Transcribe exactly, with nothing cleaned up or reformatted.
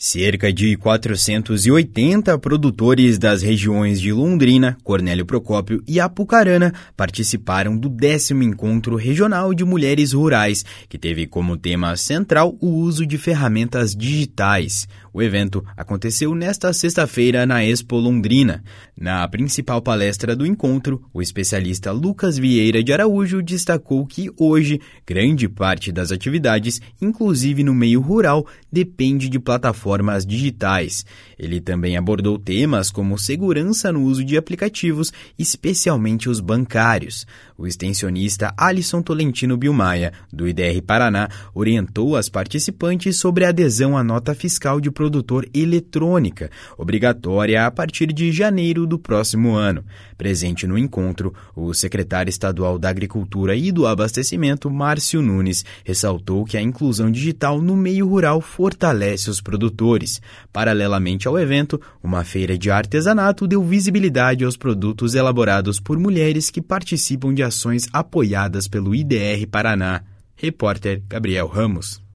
Cerca de quatrocentos e oitenta produtores das regiões de Londrina, Cornélio Procópio e Apucarana participaram do décimo Encontro Regional de Mulheres Rurais, que teve como tema central o uso de ferramentas digitais. O evento aconteceu nesta sexta-feira na Expo Londrina. Na principal palestra do encontro, o especialista Lucas Vieira de Araújo destacou que hoje grande parte das atividades, inclusive no meio rural, depende de plataformas digitais. Ele também abordou temas como segurança no uso de aplicativos, especialmente os bancários. O extensionista Alisson Tolentino Bilmaia, do I D R Paraná, orientou as participantes sobre a adesão à nota fiscal de produtor eletrônica, obrigatória a partir de janeiro do próximo ano. Presente no encontro, o secretário estadual da Agricultura e do Abastecimento, Márcio Nunes, ressaltou que a inclusão digital no meio rural fortalece os produtores. Paralelamente ao evento, uma feira de artesanato deu visibilidade aos produtos elaborados por mulheres que participam de ações apoiadas pelo I D R Paraná. Repórter Gabriel Ramos.